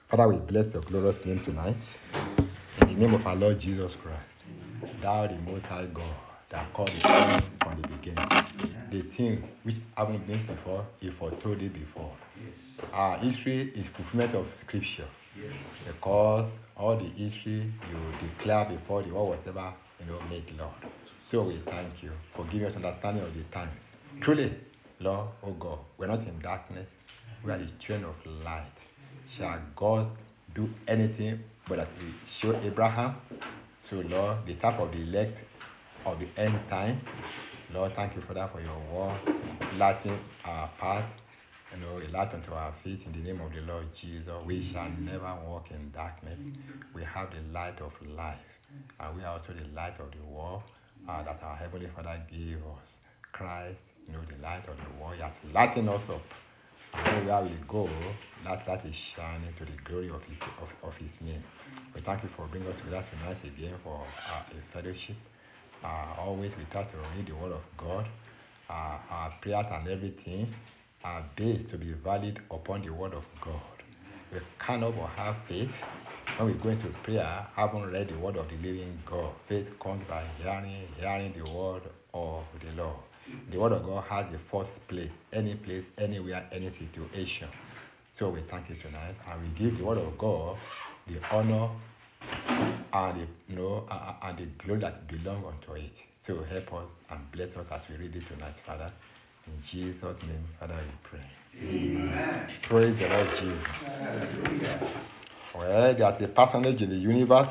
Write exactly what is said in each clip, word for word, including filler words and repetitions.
Father, we bless your glorious name tonight. In the name of our Lord Jesus Christ, thou the Most High God, that called the things from the beginning. The thing which haven't been before, he foretold it before. Our history is fulfillment of Scripture. Because all the history you declare before the world was ever, you know, made, Lord. So we thank you for giving us understanding of the times. Truly, Lord, oh God, we're not in darkness. We are the children of light. Shall God do anything but that He showed Abraham? So, Lord, the type of the elect of the end time, Lord, thank you for that, for your word, lighting our path, you know, a light unto our feet in the name of the Lord Jesus. We shall never walk in darkness. We have the light of life, and we are also the light of the world uh, that our Heavenly Father gave us. Christ, you know, the light of the world, He has lightened us up. And where we go, that light is shining to the glory of His, of, of his name. We thank you for bringing us together tonight again for uh, a fellowship. Uh, always we try to read the Word of God. Uh, our prayers and everything are based to be valid upon the Word of God. We cannot but have faith when we go into prayer, having read the Word of the living God. Faith comes by hearing, hearing the Word of the Lord. The Word of God has the first place, any place, anywhere, any situation. So we thank you tonight, and we give the Word of God the honor and the, you know, and the glory that belong unto it. So help us and bless us as we read it tonight, Father. In Jesus' name, Father, we pray. Amen. Praise the Lord Jesus. Hallelujah. Well, there's a personage in the universe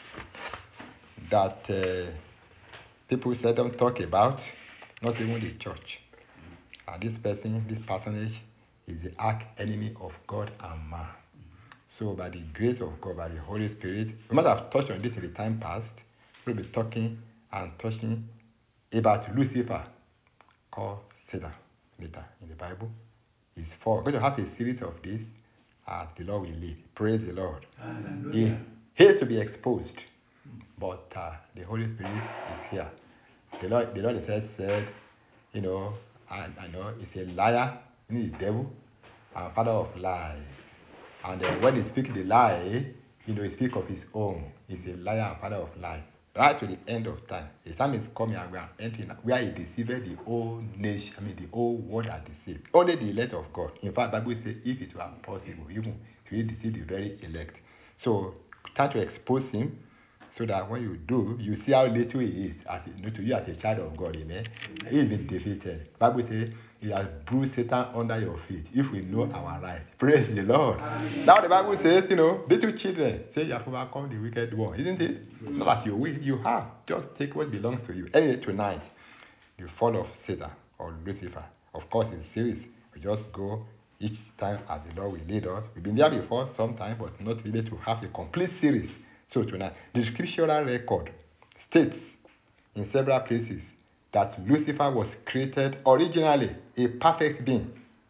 that uh, people seldom talk about, not even the church. And this person, this personage, is the arch enemy of God and man. So by the grace of God, by the Holy Spirit, we might have touched on this in the time past. We'll be talking and touching about Lucifer, called Satan, later in the Bible. It's for we're going to have a series of this as the Lord will lead. Praise the Lord. Hallelujah. He has to be exposed, but uh, the Holy Spirit is here. The Lord, the Lord said, said, you know, I, I know he's a liar, he's the devil, and father of lies. And uh, when he speaks the lie, you know, he speaks of his own. He's a liar and father of lies. Right to the end of time, the time is coming and we are entering where he deceived the whole nation, I mean the whole world are deceived. Only the elect of God. In fact, the Bible says if it were possible, even he will deceive the very elect. So try to expose him so that when you do, you see how little he is as you know, to you as a child of God, amen. He is been defeated. The Bible says he has bruised Satan under your feet if we know our rights. Praise the Lord. Amen. Now the Bible says, you know, little children say you have overcome the wicked one, isn't it? Mm-hmm. Not that you will, you have. Just take what belongs to you. Anyway, tonight, the fall of Satan or Lucifer. Of course, in series, we just go each time as the Lord will lead us. We've been there before sometime, but not able to have a complete series. So tonight, the scriptural record states in several places that Lucifer was created originally a perfect being.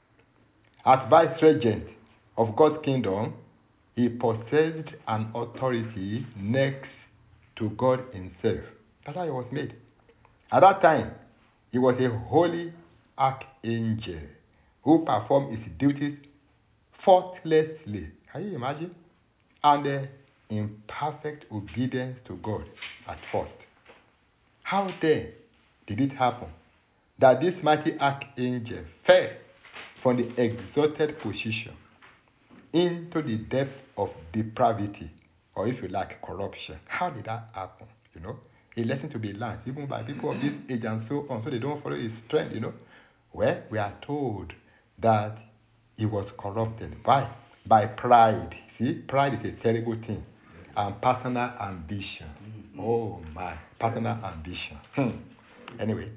As vice-regent of God's kingdom, he possessed an authority next to God himself. That's how he was made. At that time, he was a holy archangel who performed his duties faultlessly. Can you imagine? And uh, in perfect obedience to God at first. How then did it happen that this mighty archangel fell from the exalted position into the depth of depravity, or if you like, corruption? How did that happen? You know, a lesson to be learned, even by people of this age and so on, so they don't follow his trend, you know. Well, we are told that he was corrupted by, by pride. See, pride is a terrible thing. And personal ambition. Oh my, personal ambition. Hmm. Anyway,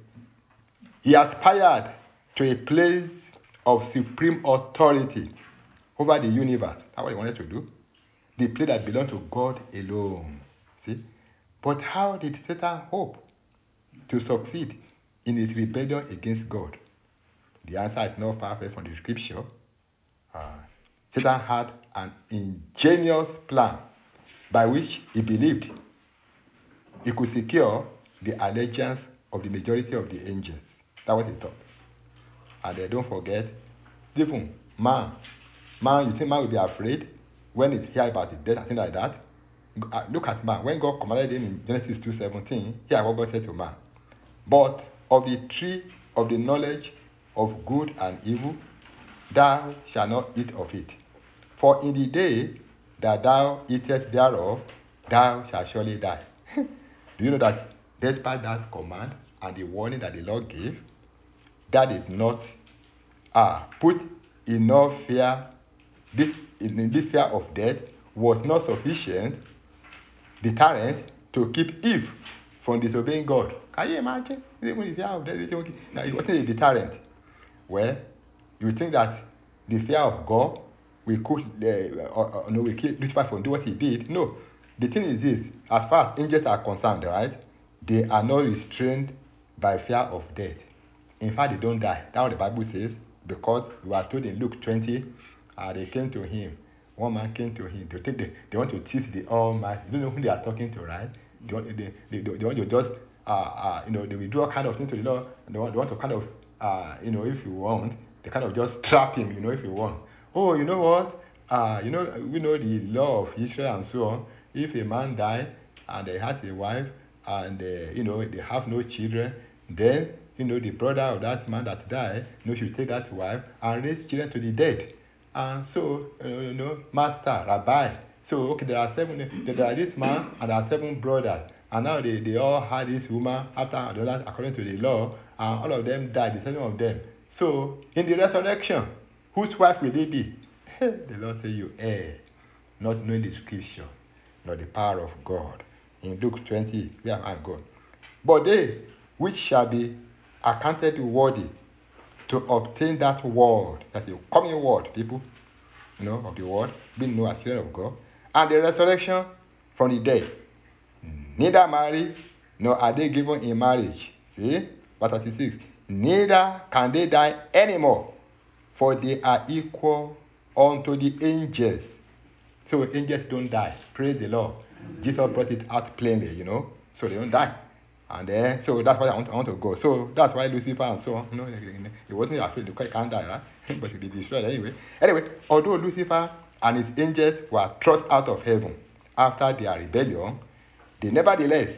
he aspired to a place of supreme authority over the universe. That's what he wanted to do. The place that belonged to God alone. See? But how did Satan hope to succeed in his rebellion against God? The answer is not far from the scripture. Uh, Satan had an ingenious plan by which he believed he could secure the allegiance of the majority of the angels. That's what he thought. And uh, don't forget, even man, man, you think man will be afraid when it's here about his death and things like that, uh, look at man. When God commanded him in Genesis two seventeen, here what God said to man. But of the tree of the knowledge of good and evil, thou shalt not eat of it. For in the day that thou eatest thereof, thou shalt surely die. Do you know that despite that command and the warning that the Lord gave, that is not uh, put enough fear, this, in this fear of death was not sufficient deterrent to keep Eve from disobeying God. Can you imagine? Even the fear of death, now it wasn't a deterrent. Well, you think that the fear of God will cook, uh, or, or, no, will keep Lucifer from doing what he did? No. The thing is this: as far as angels are concerned, right, they are not restrained by fear of death. In fact, they don't die. That's what the Bible says, because we are told in Luke twenty, uh, they came to him. One man came to him to take the, they want to teach the Almighty. You don't know who they are talking to, right? They want, they, they, they want to just, uh, uh, you know, they will do all kind of things to the Lord. They want, they want to kind of, uh, you know, if you want, they kind of just trap him, you know, if you want. Oh, you know what? Uh, you know, we know the law of Israel and so on. If a man dies and he has a wife and, uh, you know, they have no children, then, you know, the brother of that man that died, you know, should take that wife and raise children to the dead. And so, uh, you know, master, rabbi. So, okay, there are seven, there are this man and there are seven brothers. And now they, they all had this woman after another according to the law, and all of them died, the seven of them. So, in the resurrection, whose wife will they be? The Lord said, you err, not knowing the scripture, nor the power of God. In Luke twenty, we have God. But they which shall be accounted worthy to obtain that word, that the coming word, people, you know, of the word, being known as children of God, and the resurrection from the dead, neither marry, nor are they given in marriage. See, verse thirty-six. Neither can they die anymore, for they are equal unto the angels. So angels don't die. Praise the Lord. Jesus brought it out plainly, you know, so they don't die. And then, so that's why I want, I want to go. So that's why Lucifer and so on, you know, he wasn't afraid because he can't die, right? But he'll be destroyed anyway. Anyway, although Lucifer and his angels were thrust out of heaven after their rebellion, they nevertheless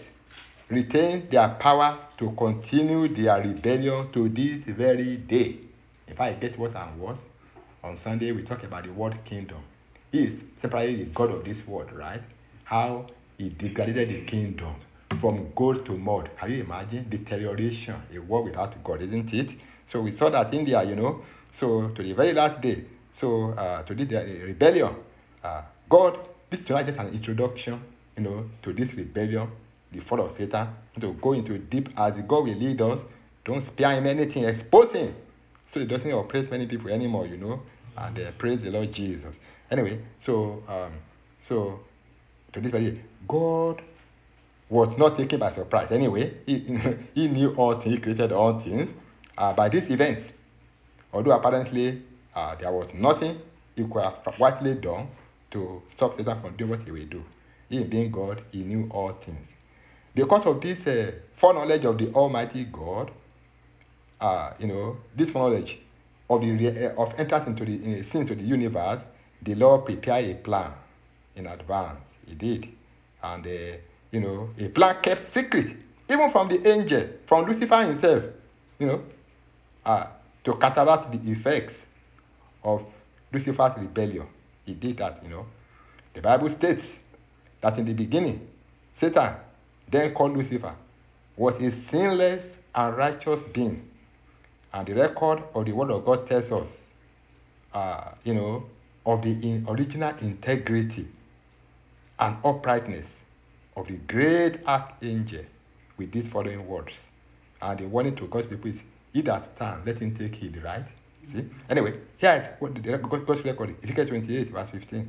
retain their power to continue their rebellion to this very day. If I get what and what, on Sunday we talk about the word kingdom. He is separately the God of this world, right? How he degraded the kingdom from gold to mud. Can you imagine? Deterioration, a world without God, isn't it? So we saw that India, you know, so to the very last day, so uh, to this uh, rebellion, uh, God, this tonight is an introduction, you know, to this rebellion, the fall of Satan, to go into deep as God will lead us. Don't spare him anything, expose him, so he doesn't oppress many people anymore, you know, and uh, praise the Lord Jesus. Anyway, so um, so to this very God was not taken by surprise. Anyway, he, he knew all things, he created all things uh, by this event. Although apparently uh, there was nothing he could have wisely done to stop Satan from doing what he will do. He being God, he knew all things. Because of this uh, foreknowledge of the Almighty God, uh, you know, this foreknowledge of the uh, of entrance into the uh, into the universe, the Lord prepared a plan in advance. He did, and uh, you know, a plan kept secret, even from the angel, from Lucifer himself, you know, uh, to counteract the effects of Lucifer's rebellion. He did that, you know. The Bible states that in the beginning, Satan, then called Lucifer, was a sinless and righteous being. And the record of the Word of God tells us, uh, you know, of the in original integrity and uprightness of the great archangel with these following words. And the warning to God's people is, he that stands, let him take heed, right? See? Anyway, here is what the God's record, Ezekiel twenty-eight, verse fifteen.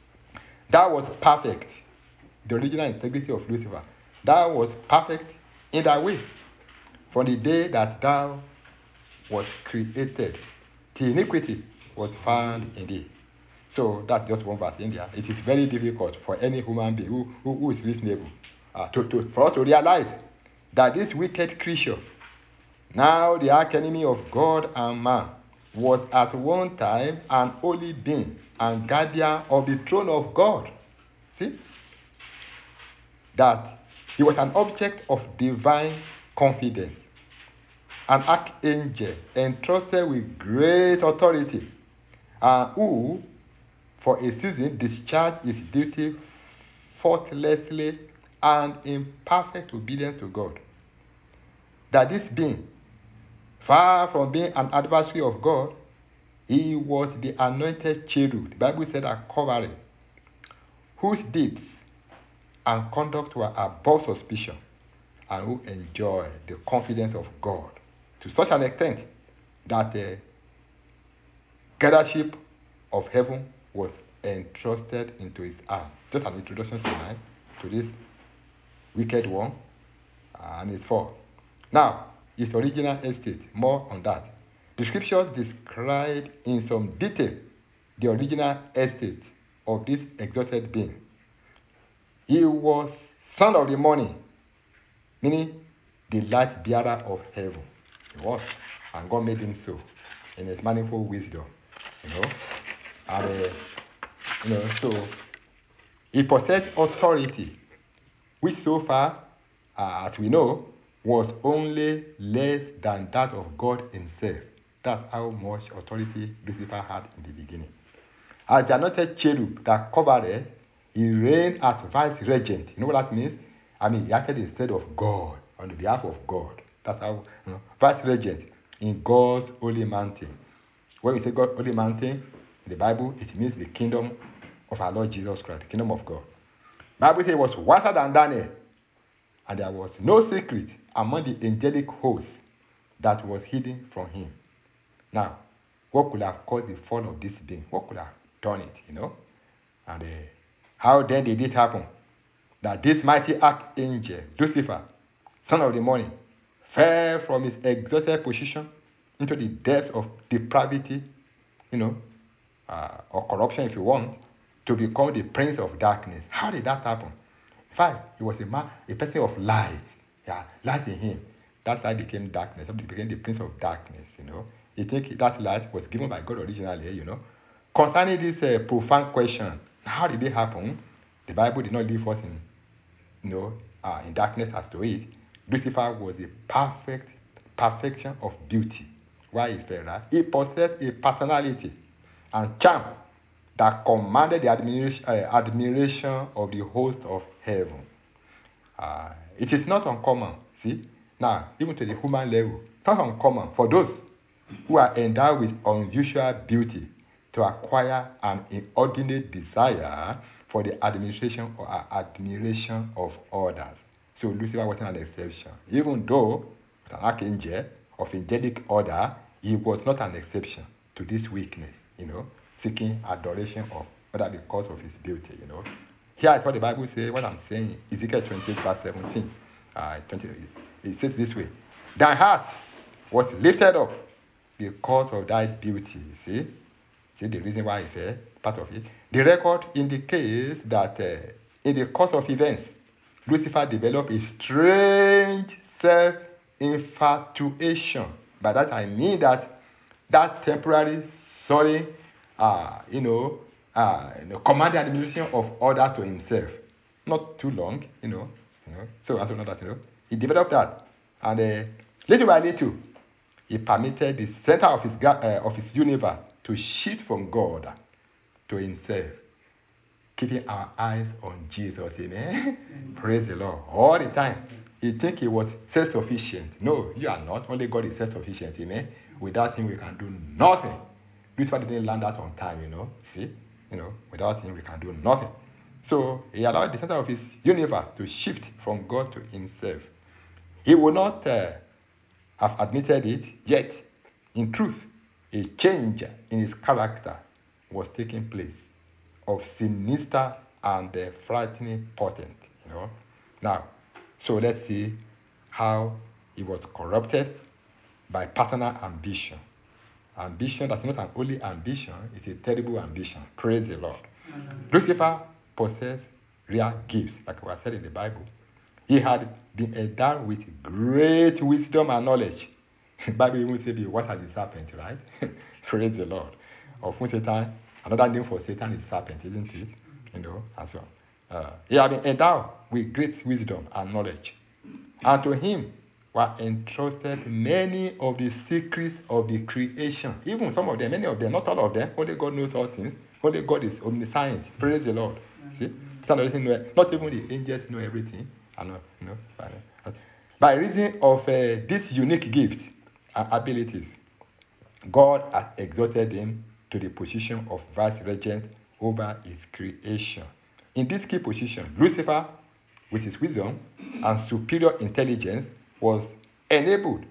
That was perfect, the original integrity of Lucifer. That was perfect in that way. From the day that thou was created, the iniquity was found in thee. So that's just one verse in there. It is very difficult for any human being who, who, who is reasonable uh, to, to, for us to realize that this wicked creature, now the arch enemy of God and man, was at one time an holy being, and guardian of the throne of God. See? That he was an object of divine confidence, an archangel entrusted with great authority, and who, for a season, discharged his duty faultlessly and in perfect obedience to God. That this being, far from being an adversary of God, he was the anointed cherub, the Bible said, a covering, whose deeds and conduct were above suspicion, and who enjoyed the confidence of God to such an extent that the guardianship of heaven was entrusted into his hands. Just an introduction tonight to this wicked one and his fall. Now, his original estate, more on that. The scriptures describe in some detail the original estate of this exalted being. He was son of the morning, meaning the light bearer of heaven. He was, and God made him so in his manifold wisdom, you know. And uh, you know, so he possessed authority, which so far, uh, as we know, was only less than that of God himself. That's how much authority Lucifer had in the beginning. As the anointed cherub that covered it, he reigned as vice regent. You know what that means? I mean, he acted instead of God, on the behalf of God. That's how, you know, vice regent in God's holy mountain. When we say God's holy mountain in the Bible, it means the kingdom of our Lord Jesus Christ, the kingdom of God. The Bible says it was wiser than Daniel, and there was no secret among the angelic hosts that was hidden from him. Now, what could have caused the fall of this being? What could have done it, you know? And uh, how then did it happen? That this mighty archangel, Lucifer, son of the morning, fell from his exalted position into the depths of depravity, you know, uh, or corruption if you want, to become the prince of darkness. How did that happen? In fact, he was a man, a person of light. Yeah, light in him. That light became darkness. He became the prince of darkness, you know. You think that light was given by God originally, you know. Concerning this uh, profound question, how did it happen? The Bible did not leave us in, you know, uh, in darkness as to it. Lucifer was a perfect perfection of beauty. Why is that? He possessed a personality and charm that commanded the admiration, uh, admiration of the host of heaven. Uh, it is not uncommon, see, now, even to the human level, it's not uncommon for those who are endowed with unusual beauty to acquire an inordinate desire for the administration or admiration of others. So Lucifer wasn't an exception. Even though an archangel of angelic order, he was not an exception to this weakness, you know, seeking adoration of other because of his beauty, you know. Here is what the Bible says, what I'm saying, Ezekiel twenty-eight, verse seventeen. Uh, twenty, it says this way: Thy heart was lifted up because of thy beauty. See? See the reason why I say part of it. The record indicates that uh, in the course of events, Lucifer developed a strange self-infatuation. By that I mean that that temporary, sorry, uh, you know, uh, you know, command the administration of others to himself. Not too long, you know. You know. So I don't know that, you know. He developed that, and uh, little by little, he permitted the center of his uh, of his universe to shift from God to himself, keeping our eyes on Jesus. Amen. Mm-hmm. Praise the Lord. All the time. You think he was self-sufficient. No, you are not. Only God is self-sufficient. Amen. Without him, we can do nothing. Lucifer didn't land that on time, you know. See? You know, without him, we can do nothing. So, he allowed the center of his universe to shift from God to himself. He would not uh, have admitted it, yet, in truth, a change in his character was taking place of sinister and uh, frightening portent, you know. Now, so let's see how he was corrupted by personal ambition. Ambition that's not an only ambition, it's a terrible ambition. Praise the Lord. Mm-hmm. Lucifer possessed rare gifts, like was said in the Bible. He had been endowed with great wisdom and knowledge. The Bible even says, "What has the serpent?" Right? Praise the Lord. Of which time Another name for Satan is serpent, isn't it? You know, as well. Uh, he had been endowed with great wisdom and knowledge. And to him were entrusted many of the secrets of the creation. Even some of them, many of them, not all of them. Only God knows all things. Only God is omniscient. Praise the Lord. See? Not even the angels know everything. I know, you know, by reason of uh, this unique gift and abilities, God has exalted him to the position of vice regent over his creation. In this key position, Lucifer, with his wisdom and superior intelligence, was enabled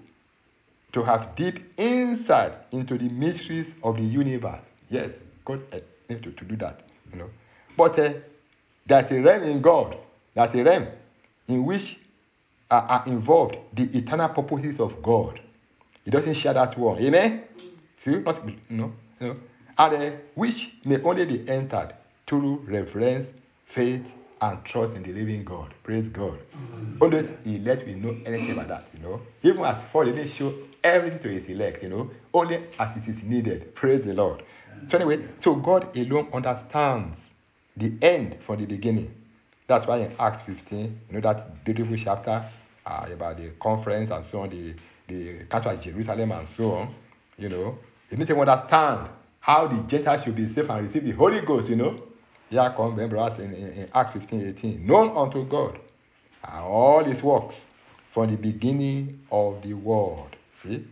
to have deep insight into the mysteries of the universe. Yes, God needs to, to do that, you know. But uh, there's a realm in God, there's a realm in which uh, are involved the eternal purposes of God. He doesn't share that one. Amen? See, not, you know, you know, and uh, which may only be entered through reverence, faith, and trust in the living God. Praise God. Mm-hmm. Only elect will know anything about that, you know. Even as far as they show everything to his elect, you know, only as it is needed. Praise the Lord. Mm-hmm. So anyway, so God alone understands the end from the beginning. That's why in Acts fifteen, you know, that beautiful chapter uh, about the conference and so on, the, the Council of Jerusalem and so on, you know, you need to understand how the Gentiles should be saved and receive the Holy Ghost, you know. Here comes, remember us in, in, in Acts fifteen eighteen. Known unto God are all his works from the beginning of the world. See?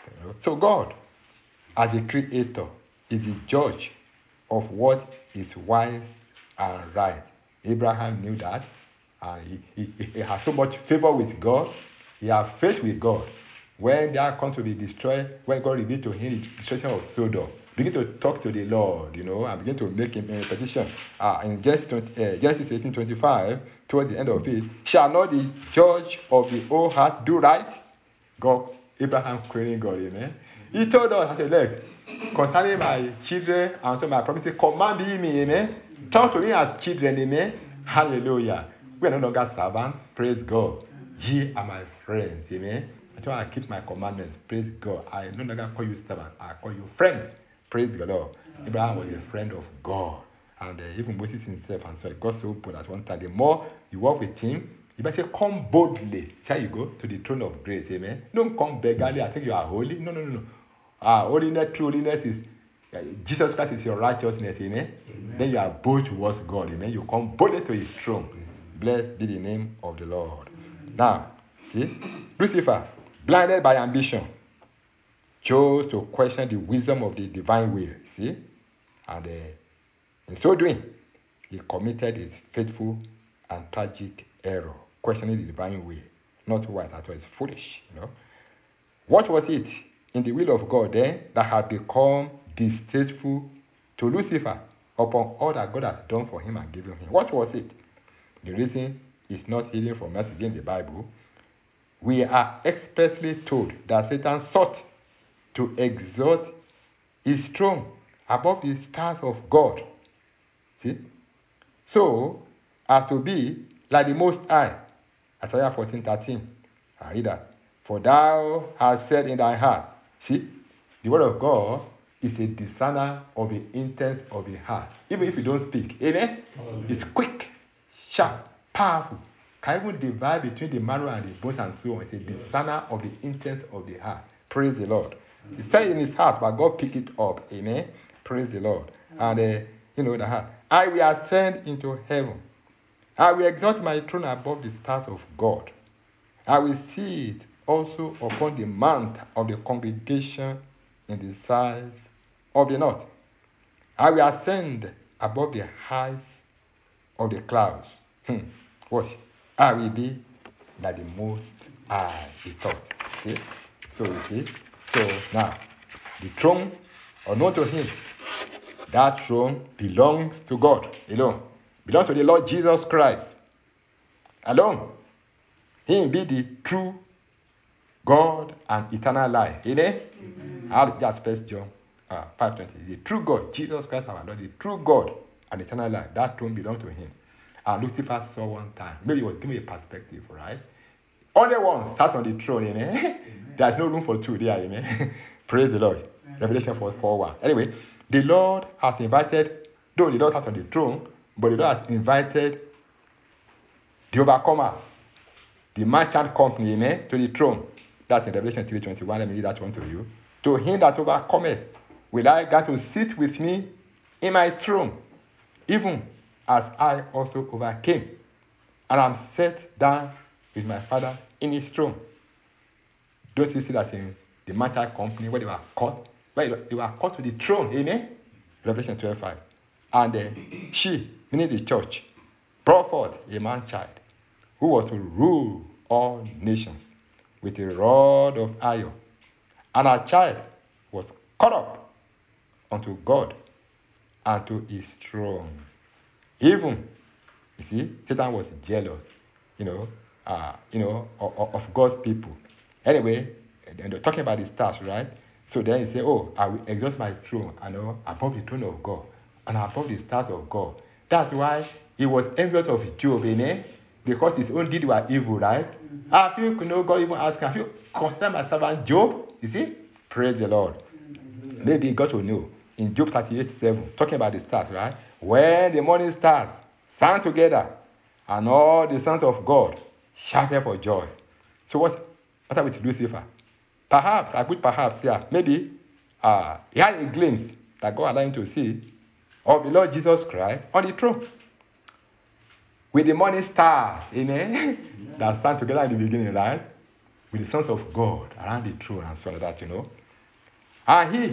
So God, as a creator, is the judge of what is wise and right. Abraham knew that. And he, he, he has so much favor with God. He has faith with God. When they are going to be destroyed, when God revealed to him the destruction of Sodom, begin to talk to the Lord, you know, and begin to make him a petition. Uh, in Genesis, uh, Genesis eighteen twenty-five, towards the end of it, shall not the judge of the whole heart do right? God, Abraham querying God, amen. He told us, I said, look, concerning my children and so my promises, command ye me, amen. Talk to me as children, amen. Hallelujah. We are no longer servants, praise God. Ye are my friends, amen. So I keep my commandments. Praise God. I no longer call you servant. I call you friend. Praise the Lord. Abraham was a friend of God. And uh, even Moses himself and so God so open at one time. The more you walk with him, you better say, come boldly. Shall you go to the throne of grace. Amen. Don't come beggarly. I think you are holy. No, no, no, no. Ah, holiness, true holiness is uh, Jesus Christ is your righteousness. Amen? Amen. Then you are bold towards God. Amen. You come boldly to his throne. Blessed be the name of the Lord. Amen. Now, see, Lucifer, blinded by ambition, chose to question the wisdom of the divine will. See? And uh, in so doing, he committed his fateful and tragic error, questioning the divine will. Not wise at all, it's foolish. You know? What was it in the will of God then that had become distasteful to Lucifer upon all that God had done for him and given him? What was it? The reason is not hidden from us in the Bible. We are expressly told that Satan sought to exalt his throne above the stars of God. See? So, as to be like the Most High. Isaiah fourteen thirteen. I read that. For thou hast said in thy heart. See? The word of God is a discerner of the intent of the heart. Even if you don't speak. Amen? Amen. It's quick, sharp, powerful. Can even divide between the marrow and the bones and so on. It's a discerner of the intent of the heart. Praise the Lord. He said in his heart, but God picked it up. Amen. Praise the Lord. And uh, you know the heart. I will ascend into heaven. I will exalt my throne above the stars of God. I will see it also upon the mount of the congregation in the sides of the north. I will ascend above the heights of the clouds. Hmm. Watch. I will be like the Most High, he thought. See? So you see? So now, the throne unknown to him, that throne belongs to God alone. Belongs to the Lord Jesus Christ alone. Him be the true God and eternal life. Amen? I'll just first John uh, five twenty. The true God, Jesus Christ our Lord, the true God and eternal life. That throne belongs to him. And Lucifer saw one time. Maybe he was giving a perspective, right? Only one sat on the throne, amen? There's no room for two there, amen? Praise the Lord. Amen. Revelation four one. Anyway, the Lord has invited, though the Lord has on the throne, but the Lord has invited the overcomer, the merchant company, amen, to the throne. That's in Revelation three twenty-one. Let me read that one to you. To him that overcometh, will I grant to sit with me in my throne, even as I also overcame, and am set down with my Father in his throne. Don't you see that in the merchant company where they were caught? Where they were caught to the throne, amen? Revelation twelve five. And uh, she, meaning the church, brought forth a man child who was to rule all nations with a rod of iron. And her child was caught up unto God and to his throne. Even, you see, Satan was jealous, you know, uh, you know, of, of God's people. Anyway, and they're talking about the stars, right? So then he say, oh, I will exalt my throne, I know, above the throne of God, and above the stars of God. That's why he was envious of Job, eh? Because his own deeds were evil, right? Mm-hmm. I feel, you know, God even asked him, have you considered my servant Job? You see? Praise the Lord. Mm-hmm. Maybe God will know. In Job thirty-eight seven, talking about the stars, right? When the morning stars sang together, and all the sons of God shouted for joy. So what, what are we to do, Lucifer? Perhaps, I put perhaps here, maybe uh, he had a glimpse that God allowed him to see of the Lord Jesus Christ on the throne. With the morning stars, amen, yeah. that stand together in the beginning, right? With the sons of God around the throne and so on that, you know. And he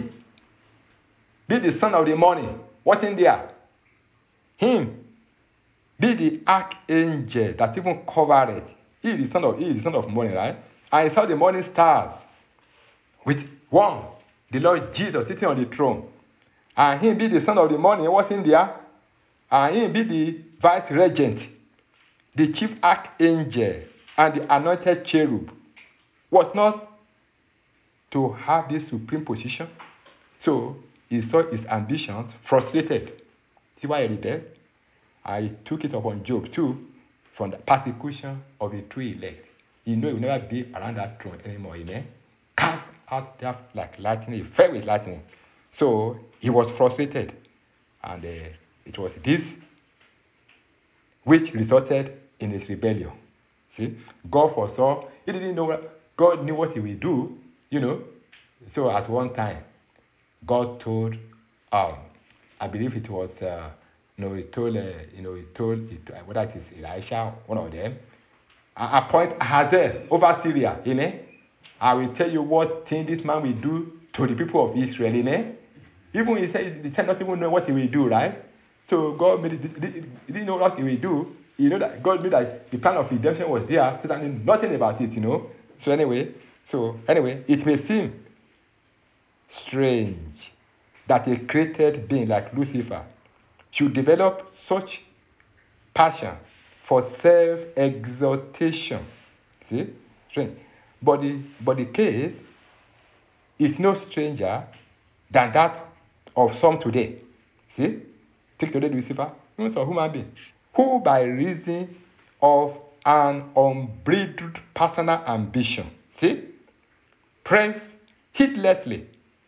be the son of the morning. What's in there? Him be the archangel that even covered it. He is the son of he is the son of morning, right? And he saw the morning stars with one, the Lord Jesus sitting on the throne. And him be the son of the morning. What's in there? And him be the vice regent, the chief archangel, and the anointed cherub. Was not to have this supreme position. So he saw his ambitions frustrated. See why he did that? I took it upon Job too, from the persecution of the true elect. He knew he will never be around that throne anymore, amen? Cast out there like lightning, he fell with lightning. So he was frustrated. And uh, it was this which resulted in his rebellion. See? God foresaw, he didn't know what, God knew what he would do, you know. So at one time, God told, um, I believe it was, uh, you know, he told, uh, you know, he told, uh, whether it is Elisha, one of them, uh, appoint Hazael over Syria, amen. I will tell you what thing this man will do to the people of Israel, amen. Even he said, he said not even know what he will do, right? So God made it, he didn't know what he will do. You know that God knew that the plan of redemption was there, so that knew nothing about it, you know. So anyway, so anyway, it may seem strange that a created being like Lucifer should develop such passion for self-exaltation. See? Strange. But the, but the case is no stranger than that of some today. See? Take today Lucifer, it's a human being, who by reason of an unbridled personal ambition, see, press heedlessly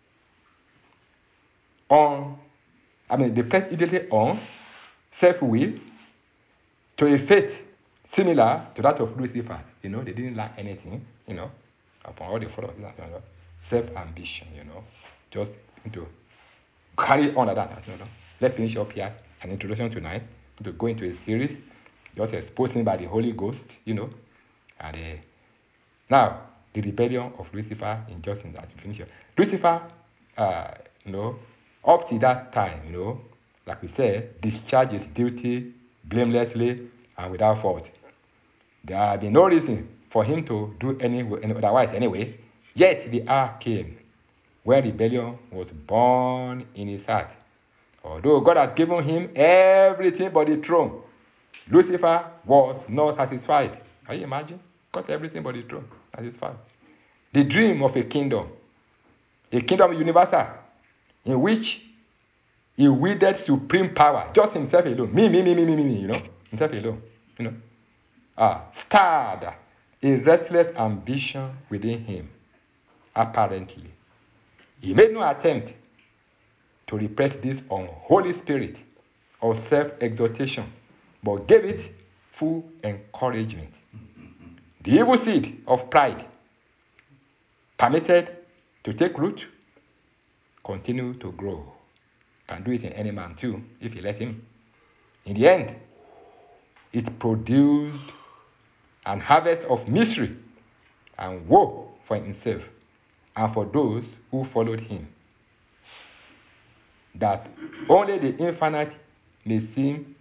on, I mean, they press heedlessly on self-will to a faith similar to that of Lucifer. You know, they didn't lack anything, you know, upon all the followers, self-ambition, you know, just to carry on like that, you know. Let's finish up here an introduction tonight to go into a series just exposing by the Holy Ghost, you know. And uh, now the rebellion of Lucifer in just in that finish here. Lucifer, uh, you know, up to that time, you know, like we said, discharged his duty blamelessly and without fault. There had been no reason for him to do any, any otherwise anyway. Yet the hour came where rebellion was born in his heart. Although God had given him everything but the throne, Lucifer was not satisfied. Can you imagine? Got everything but the throne, satisfied. The dream of a kingdom, a kingdom universal, in which he wielded supreme power, just himself alone. Me, me, me, me, me, me, me, you know, himself alone, you know. Ah, starred a restless ambition within him, apparently. He made no attempt to repress this unholy spirit of self-exaltation, but gave it full encouragement. The evil seed of pride, permitted to take root, continue to grow. Can do it in any man too, if you let him. In the end, it produced an harvest of misery and woe for himself and for those who followed him, that only the infinite may seem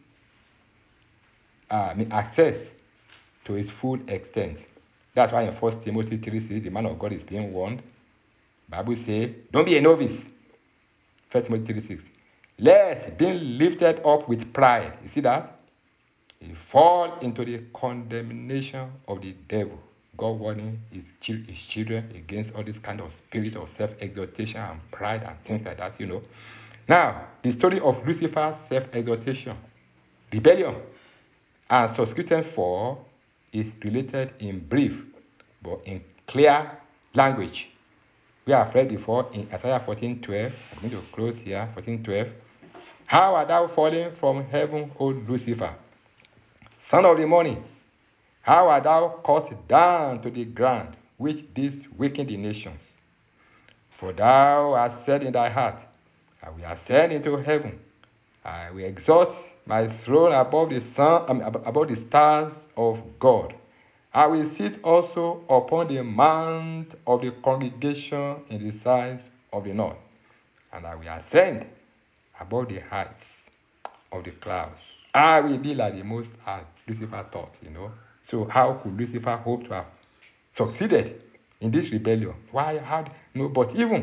uh, may access to its full extent. That's why in First Timothy three six, the man of God is being warned. Bible says, don't be a novice. First Timothy three six. Lest being lifted up with pride, you see that? You fall into the condemnation of the devil. God warning his, his children against all this kind of spirit of self-exaltation and pride and things like that, you know. Now, the story of Lucifer's self-exaltation, rebellion, and subsequent fall is related in brief, but in clear language. We have read before in Isaiah fourteen twelve. I'm going to close here, fourteen twelve. How art thou fallen from heaven, O Lucifer, son of the morning? How art thou cut down to the ground, which didst weaken the nations? For thou hast said in thy heart, I will ascend into heaven. I will exalt my throne above the sun, I mean, above the stars of God. I will sit also upon the mount of the congregation in the sides of the north, and I will ascend above the heights of the clouds. I will be like the Most High. Lucifer thought, you know. So how could Lucifer hope to have succeeded in this rebellion? Why had no? But even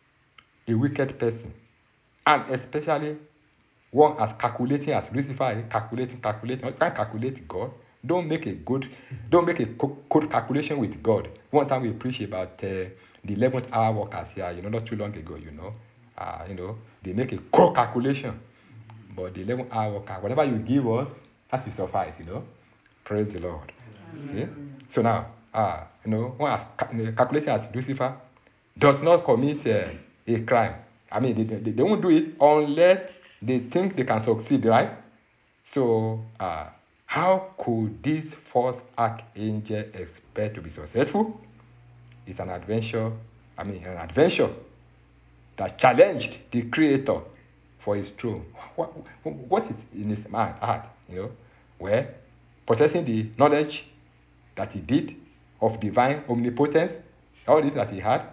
a wicked person, and especially one as calculating as Lucifer, calculating, calculating, you can't calculate God. Don't make a good, don't make a code calculation with God. One time we preached about uh, the eleventh hour workers here, you know, not too long ago, you know. Uh, you know, they make a code calculation. But the eleventh hour worker, whatever you give us, has to suffice, you know. Praise the Lord. Okay? So now, uh, you know, one as calculating as Lucifer does not commit uh, a crime. I mean, they, they, they won't do it unless they think they can succeed, right? So, uh, how could this false archangel expect to be successful? It's an adventure, I mean, an adventure that challenged the Creator for his throne. What, what is in his mind, heart, you know? Well, possessing the knowledge that he did of divine omnipotence, all this that he had,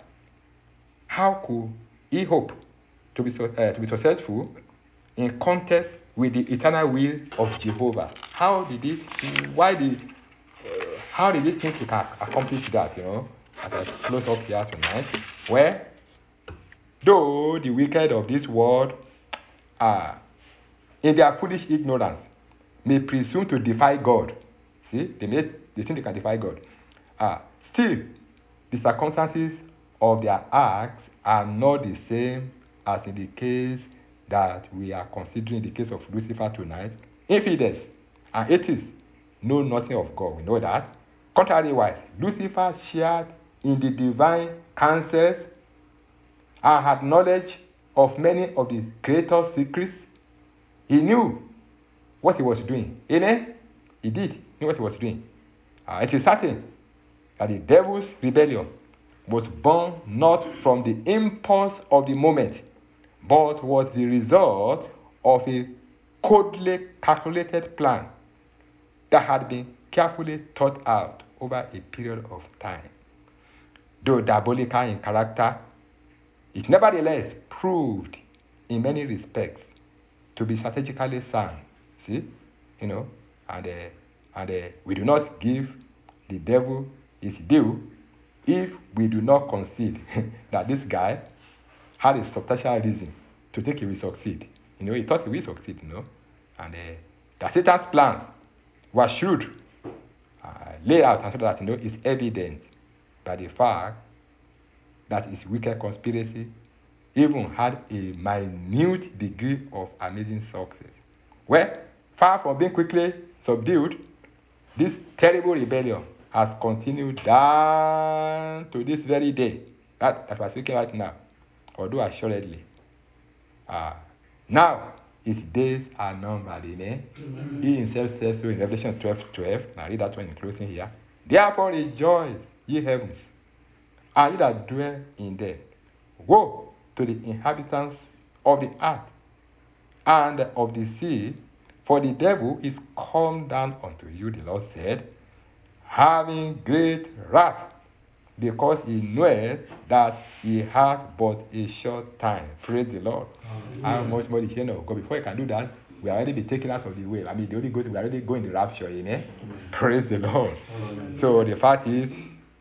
how could he hope to be, uh, to be successful in contest with the eternal will of Jehovah? How did he, why did, uh, how did he think he can accomplish that, you know, as I close up here tonight? Well, though the wicked of this world are, in their foolish ignorance, may presume to defy God. See, they, may, they think they can defy God. Uh, still, the circumstances of their acts are not the same as in the case that we are considering, the case of Lucifer tonight. Infidels and atheists know nothing of God. We know that. Contrariwise, Lucifer shared in the divine counsels and had knowledge of many of the Creator's secrets. He knew what he was doing. Amen? He did know what he was doing. Uh, it is certain that the devil's rebellion was born not from the impulse of the moment, but was the result of a coldly calculated plan that had been carefully thought out over a period of time. Though diabolical in character, it nevertheless proved in many respects to be strategically sound. See, you know, and uh, and uh, we do not give the devil his due if we do not concede that this guy had a substantial reason to think he will succeed. You know, he thought he will succeed, you know, and uh, that Satan's plan was shrewd, uh, laid out, and so that, you know, is evident by the fact that his wicked conspiracy even had a minute degree of amazing success. Well, far from being quickly subdued, this terrible rebellion has continued down to this very day. That, as we're speaking right now, although assuredly, Uh, now, his days are numbered, amen. Mm-hmm. He himself says so in Revelation twelve twelve. Now, read that one in closing here. Therefore, rejoice, ye heavens, and ye that dwell in them. Woe to the inhabitants of the earth and of the sea, for the devil is come down unto you, the Lord said, having great wrath, because he knoweth that he hath but a short time. Praise the Lord. Amen. How much more the children of God? Before you can do that, we already be taken out of the way. I mean, the only go to, we already go in the rapture, amen? Amen. Praise the Lord. Amen. So the fact is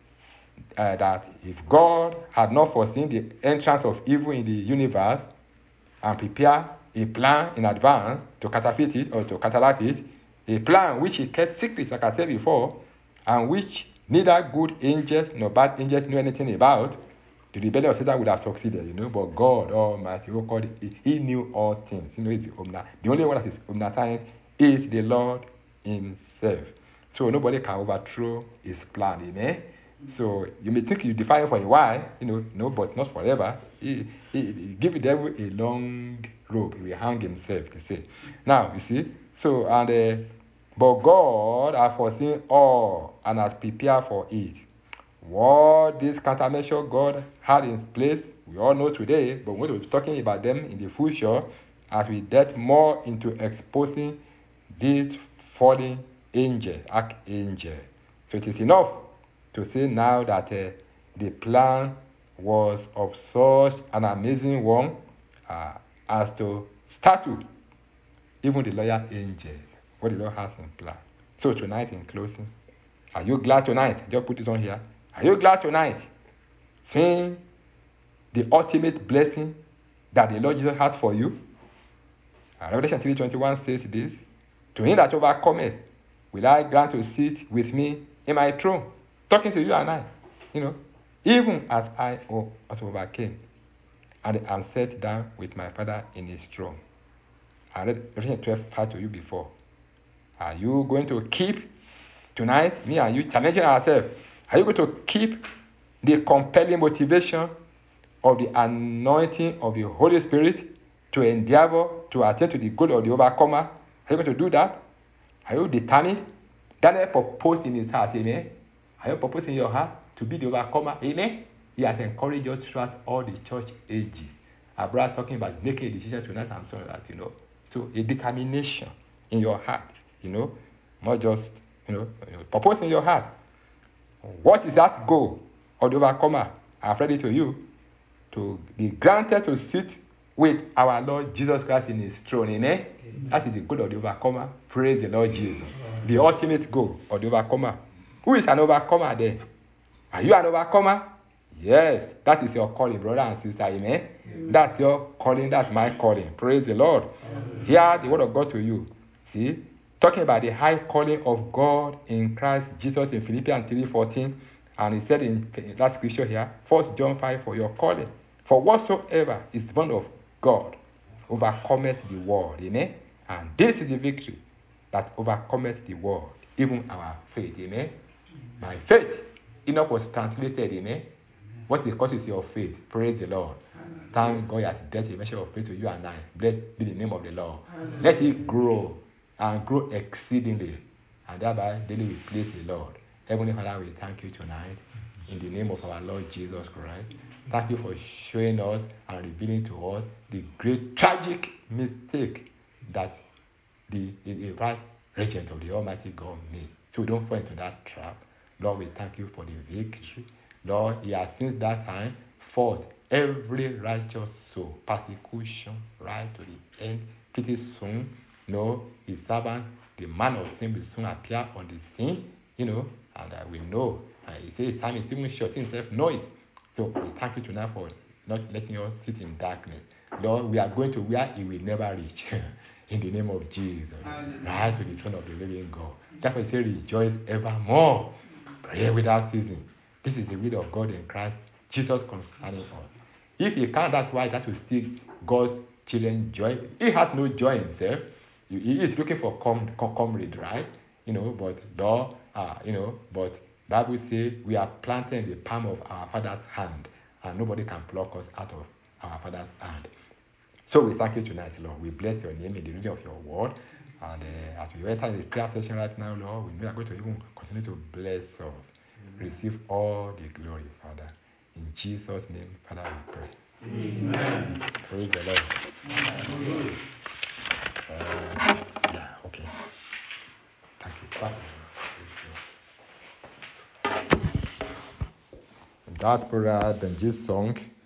uh, that if God had not foreseen the entrance of evil in the universe and prepare a plan in advance to counterfeit it or to counteract it, a plan which he kept secret, like I said before, and which neither good angels nor bad angels knew anything about, the rebellion of Satan would have succeeded, you know. But God Almighty, who called it, he knew all things. You know, he's the, omna, the only one that is omniscient is the Lord himself. So nobody can overthrow his plan, amen. So you may think you defy him for a while, you know, no, but not forever. He, he, he give the devil a long rope. He will hang himself, to say. Now, you see, so, and, uh, but God has foreseen all and has prepared for it. What this countermeasure God had in place, we all know today, but we're going to be talking about them in the future as we get more into exposing these fallen angels, archangels. So it is enough to say now that uh, the plan was of such an amazing one uh, as to start with even the loyal angels, what the Lord has in plan. So tonight in closing, are you glad tonight? Just put it on here. Are you glad tonight? Seeing the ultimate blessing that the Lord Jesus has for you. Uh, Revelation three twenty-one says this, to him that overcometh, will I grant to sit with me in my throne. Talking to you and I, you know, even as I also overcame and am set down with my Father in his throne. I read Revelation twelve five to you before. Are you going to keep tonight, me and you, challenging ourselves, are you going to keep the compelling motivation of the anointing of the Holy Spirit to endeavor to attain to the goal of the overcomer? Are you going to do that? Are you determined? Daniel proposed in his heart, amen. Are you proposing in your heart to be the overcomer, amen? He has encouraged us throughout all the church ages. Our brother talking about making a decision tonight and so on that, you know. So a determination in your heart, you know, not just, you know, propose in your heart. What is that goal of the overcomer? I've read it to you, to be granted to sit with our Lord Jesus Christ in his throne, amen? Amen. That is the goal of the overcomer. Praise the Lord Jesus. Amen. The ultimate goal of the overcomer. Who is an overcomer then? Are you an overcomer? Yes, that is your calling, brother and sister, amen? Amen. That's your calling, that's my calling. Praise the Lord. Amen. Hear the word of God to you. See? Talking about the high calling of God in Christ Jesus in Philippians three fourteen, and he said in that scripture here, First John five, for your calling. For whatsoever is born of God overcometh the world, amen? And this is the victory that overcometh the world, even our faith, amen? By faith, Enoch was translated, amen? What is cause is your faith? Praise the Lord. Thank God has dealt a measure of faith to you and I. Blessed be the name of the Lord. Let it grow and grow exceedingly, and thereby daily we praise the Lord. Heavenly Father, we thank you tonight in the name of our Lord Jesus Christ. Thank you for showing us and revealing to us the great tragic mistake that the, the, the right regent of the Almighty God made. So we don't fall into that trap. Lord, we thank you for the victory. Lord, he has since that time fought every righteous soul, persecution right to the end. Pretty soon, no, his servant, the man of sin, will soon appear on the scene, you know, and uh, we know. Uh, he says his time is even short, he himself know it. So we thank you tonight for not letting us sit in darkness. Lord, we are going to where he will never reach. In the name of Jesus. Rise to the throne of the living God. Therefore, say, rejoice evermore. Pray without ceasing. This is the will of God in Christ, Jesus concerning us. If he can't, that's why that will steal God's children joy. He has no joy himself. He is looking for com- com- comrade, right? You know, but Lord, uh, you know, but Bible says we are planted in the palm of our Father's hand, and nobody can pluck us out of our Father's hand. So we thank you tonight, Lord. We bless your name in the reading of your word. And uh, as we enter in the prayer session right now, Lord, we know are going to even continue to bless us. Receive all the glory, Father. In Jesus' name, Father, we pray. Amen. Praise the Lord. Uh, yeah, okay. Thank you. Thank you. That prayer, then this song.